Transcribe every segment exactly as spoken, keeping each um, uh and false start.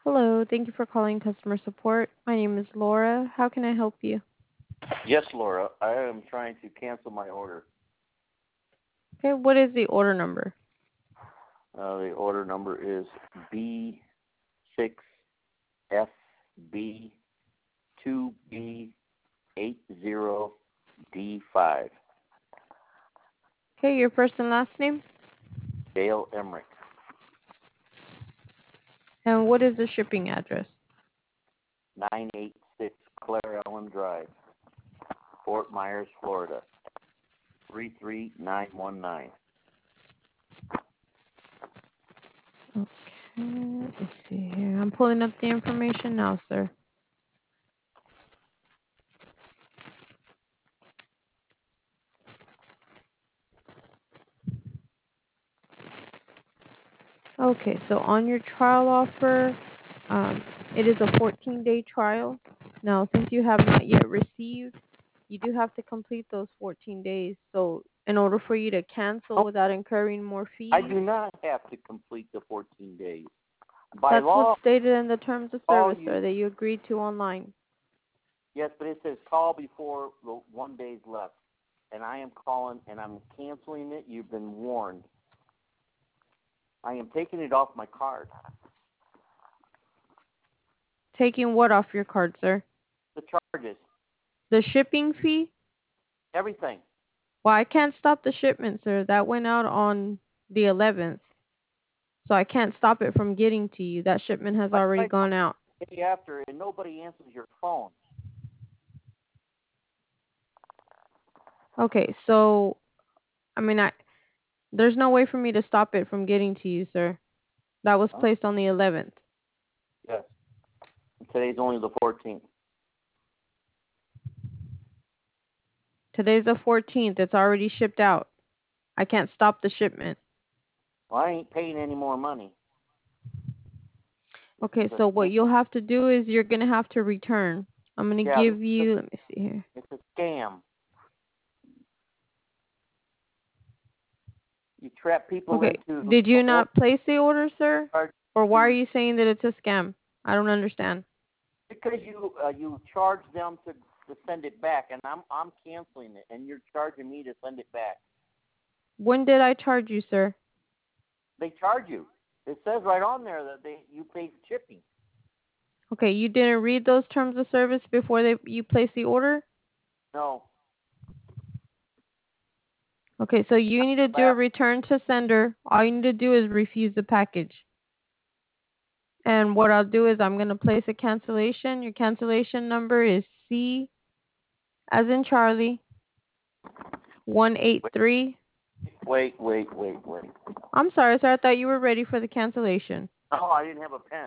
Hello, thank you for calling customer support. My name is Laura. How can I help you? Yes, Laura. I am trying to cancel my order. Okay, what is the order number? Uh, the order number is B six F B two B eight zero D five. Okay, your first and last name? Dale Emmerich, And what is the shipping address? nine eight six Claire Ellen Drive, Fort Myers, Florida, three three nine one nine. Okay, let me see here. I'm pulling up the information now, sir. Okay, so on your trial offer, um, it is a fourteen day trial. Now, since you have not yet received, you do have to complete those fourteen days. So, in order for you to cancel Oh, without incurring more I fees, do not have to complete the fourteen days. By that's what's law, stated in the terms of call service, you. sir, that you agreed to online. Yes, but it says call before the one day's left. And I am calling and I'm canceling it. You've been warned. I am taking it off my card. Taking what off your card, sir? The charges, The shipping fee? everything. Well, I can't stop the shipment, sir. That went out on the eleventh. So I can't stop it from getting to you. That shipment has I already tried gone out. the day after and nobody answers your phone. Okay, so I mean, I there's no way for me to stop it from getting to you, sir. That was Huh? placed on the eleventh. Yes. Today's only the fourteenth. Today's the fourteenth. It's already shipped out. I can't stop the shipment. Well, I ain't paying any more money. This is Okay, a so what scam. you'll have to do is you're going to have to return. I'm going to Yeah, this give is you, a, let me see here. it's a scam. You trap people Okay, into did the you order not place the order, sir? charge Or why are to you saying that it's a scam? I don't understand. because you uh, you charge them to to send it back, and I'm I'm canceling it, and you're charging me to send it back. When did I charge you, sir? They charge you. It says right on there that they you pay shipping. Okay, you didn't read those terms of service before they you placed the order? No, Okay, so you need to do a last return to sender. All you need to do is refuse the package. And what I'll do is I'm going to place a cancellation. Your cancellation number is C as in Charlie one eight three. wait wait wait wait. I'm sorry, sir. I thought you were ready for the cancellation. No, I didn't have a pen.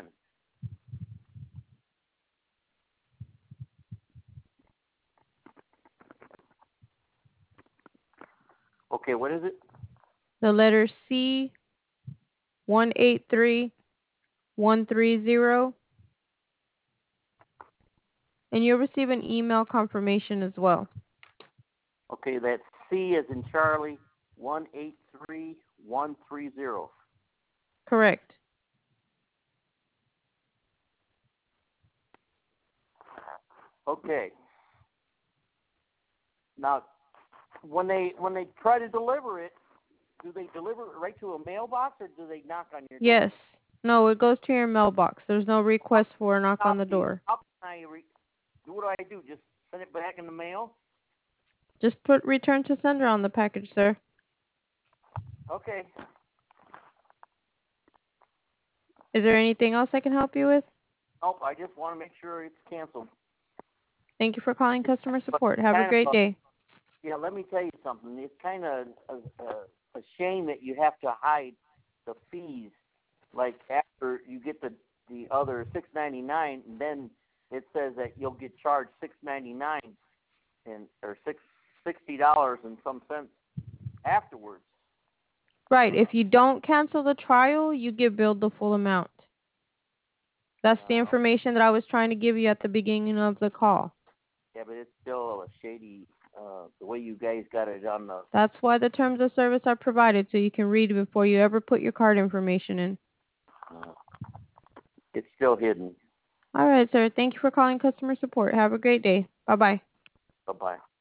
Okay, what is it? The letter C one eight three one three zero, and you'll receive an email confirmation as well. Okay, that's C as in Charlie one eight three one three zero. Correct. Okay. Now, when they when they try to deliver it, do they deliver it right to a mailbox or do they knock on your door? Yes. No, it goes to your mailbox. There's no How request for a knock on the copy it? door. How can I re- what do I do? Just send it back in the mail? Just put return to sender on the package, sir. Okay. Is there anything else I can help you with? Nope. I just want to make sure it's canceled. Thank you for calling customer But support. Have a kind great of day. a, yeah. Let me tell you something. It's kind of a, a, a shame that you have to hide the fees. Like after you get the the other six ninety nine, then it says that you'll get charged six ninety nine and or six sixty dollars and some cents afterwards. Right. Uh, If you don't cancel the trial, you get billed the full amount. That's the uh, information that I was trying to give you at the beginning of the call. yeah, but it's still a shady. Uh, the way you guys got it on the. That's why the terms of service are provided so you can read it before you ever put your card information in. Uh, it's still hidden. All right, sir. Thank you for calling customer support. Have a great day. Bye bye. Bye bye.